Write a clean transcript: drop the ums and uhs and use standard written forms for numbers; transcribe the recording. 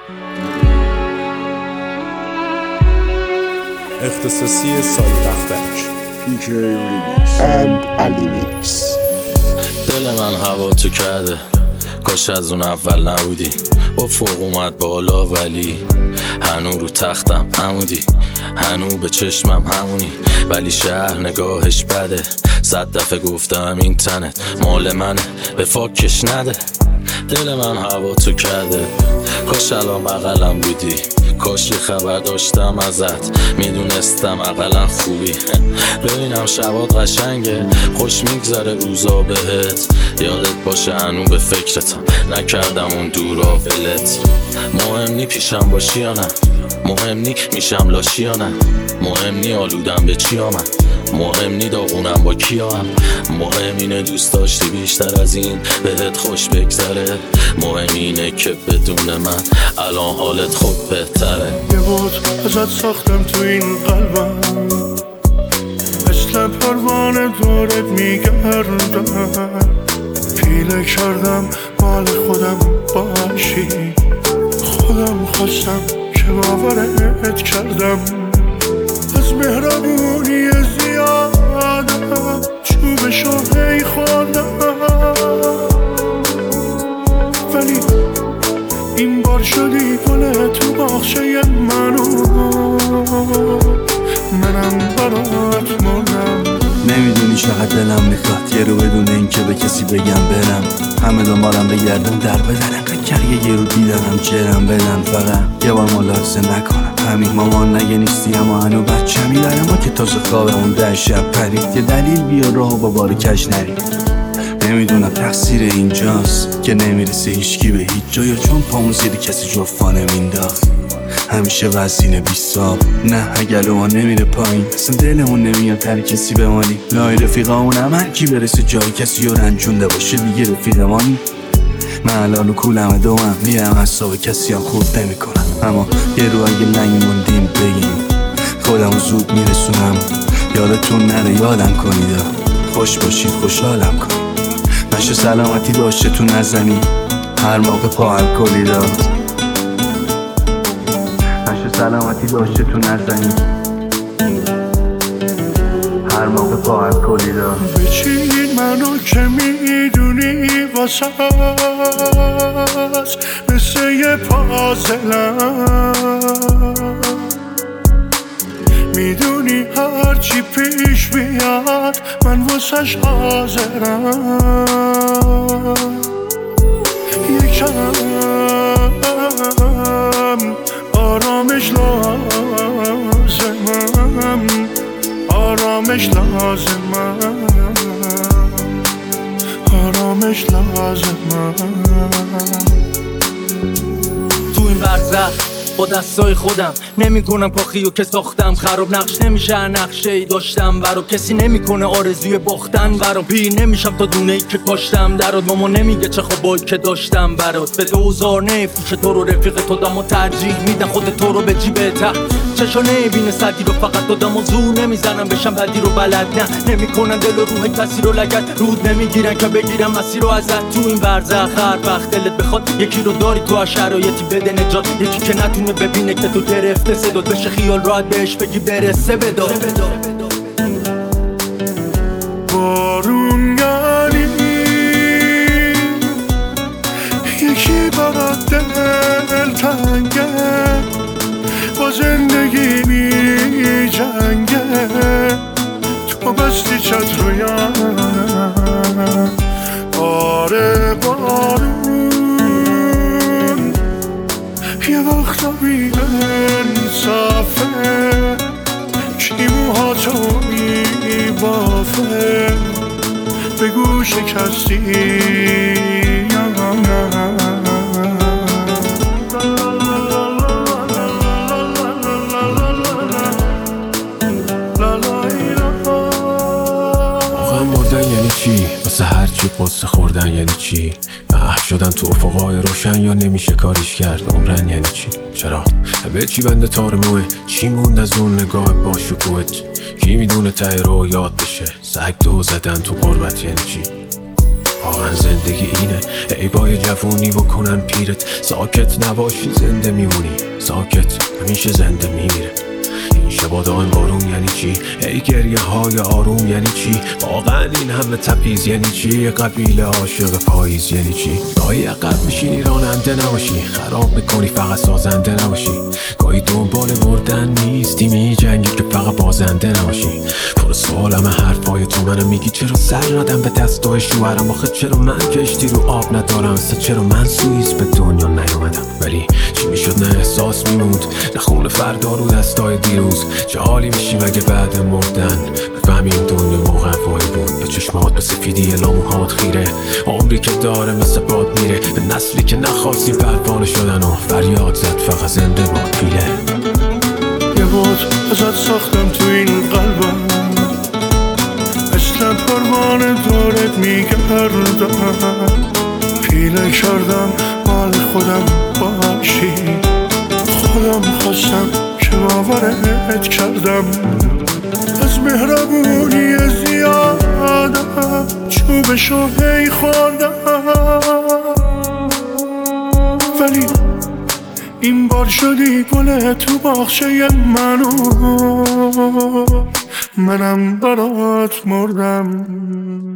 اختصاصی سال دفترش PK Remix and علی میکس. دل من هوا تو کرده، کاش از اون اول نبودی. با فوق اومد بالا ولی هنو رو تختم همودی، هنو به چشمم همونی، ولی شهر نگاهش بده. 100 دفعه گفتم این تنت مال منه، به فاکش نده. دل من هوا تو کرده، کاش الان بغلم بودی، کاش یه خبر داشتم ازت، میدونستم اقلا خوبی. ببینم شبات قشنگه، خوش میگذره روزا بهت، یادت باشه هنو به فکرتم، نکردم اون دورا ولت. مهم نی پیشم باشی یا نه، مهم نی میشم لاشی یا نه، مهم نی آلودم به چی آمد، مهم نی داغونم با کیا هم، مهم اینه دوست داشتی بیشتر از این بهت خوش بگذره، مهم اینه که بدون من الان حالت خوب بهتره. یه بود ازت ساختم تو این قلبم، مثل پروانه دورت میگردم، پیله کردم مال خودم باشی، خودم خواستم که باورت کردم، از مهربونی زیادم چوبشو هی خوردم، ولی این بار شدی گل تو باغچه منم برات مردم. نمیدونی چقدر دلم میخواد یه رو بدون این که به کسی بگم برم، همه دنبالم بگردن در بدن، انقدر یه رو دیدنم جرم بدن، فقط یه بار ملاحظه نکنم همین مامان نگه نیستی اما هنو بچه میداره، ما که تازه خوابمون 10 شب پرید، یه دلیل بیا راهو با بار کش نرید. نمیدونم تقصیر اینجاست که نمیرسه هیچکی به هیچ جا، یا چون پامون زیر کسی جفا نمینداخت، همیشه وزینه بیستاب، نه اگل ما نمیره پایین، اصلا دلمون نمیاد تر کسی بمانی، لای رفیقامون هم هر کی برسه جای کسی رو رنجونده باشه دیگه رفیقمانی. من الان کولم دومم میرم حساب کسی هم خورد نمی کنم، اما یه رو اگه لنگ موندیم بگیم خودمو زود میرسونم، یادتون نره یادم کنید، خوش باشید خوشحالم کنید، نشه سلامتی داشته تو نزنی هر موقع پا الکلی داد، نشه سلامتی داشته تو نزنی هر موقع پا الکلی داد. بچین منو که میدونی واسه مثل یه پازلم، میدونی هرچی پیش بیاد من واسش حاضرم، یکم آرامش لازمم، آرامش لازمم، آرامش لازمم. تو این برزخ با دستای خودم نمیکنم کاخیو که ساختم خراب، نقش نمیشه نقشه‌ای داشتم برا، کسی نمیکنه آرزوی باختن برا، پیر نمیشم تا دونه‌ای که کاشتم درات، ماما نمیگه چه خوابایی که داشتم برات، به دوزار نفروشه تو رو رفیق تو دم و ترجیح میدن خود تو رو به جیبته، چشا نمیبینه سردی رو فقط دادم و زور نمیزنم بشم بدی رو بلد، نه نمیکنن دل و روح کسی رو لگد، رود نمیگیرن که بگیرم مسیر رو ازت. تو این برزخ هر وقت دلت بخواد یکی رو داری تو هر شرایطی بده نجات، یکی که نتونه ببینه که تو گرفته صدات بشه خیال راحت بهش بگی برسه بدار. بارون یعنی یکی برات دل تنگه، با زندگی می جنگه، تو بستی چت رویم، آره بارون یه وقتا بی انصافه، کی موهاتو می بافه، بگو شکستی یا نه. یعنی چی؟ واسه هر چی قصه خوردن یعنی چی؟ محو شدن تو افقای روشن یا نمیشه کاریش کرد عمرن یعنی چی؟ چرا؟ به چی بنده تار موه؟ چی موند از اون نگاه با شکوهت؟ کی میدونه ته رو یاد بشه؟ سگ دو زدن تو قربت یعنی چی؟ واقعا زندگی اینه ای بای جوونی بکنن پیرت ساکت نباشی زنده میمونی ساکت همیشه زنده میمیره این شبا دائم بارون یعنی چی ای گریه های آروم یعنی چی واقعا این همه تبعیض یعنی چی قبیله عاشق پاییز یعنی چی گاهی عقب میشینی راننده نباشی خراب میکنی فقط سازنده نباشی گاهی دنبال مردن نیستی میجنگی که فقط بازنده نباشی پر سوالم حرفای تو منم میگی چرا سر ندم به دستای شوهرم آخه چرا من کشتی رو آب ندارم چرا من سوئیس به دنیا نیومدم ولی چی میشد نه احساس میموند نه خون فردا رو دستای دیروز چه حالی میشیم اگه بعد مردن بفهمی این دنیا موقعی بود به چشمات به سفیدی لاموهات خیره عمری که داره مثل باد میره به نسلی که نخواستی پروانه شدن و فریاد زد فقط زنده باد پیله یه بود ازت ساختم تو این قلبم مثل پروانه دارت میگردم پیله کردم مال خودم باشی خودم خواستم که باورت کردم از مهربونی زیادم چوبشو هی خوردم ولی این بار شدی گل تو باغچه منم برات مردم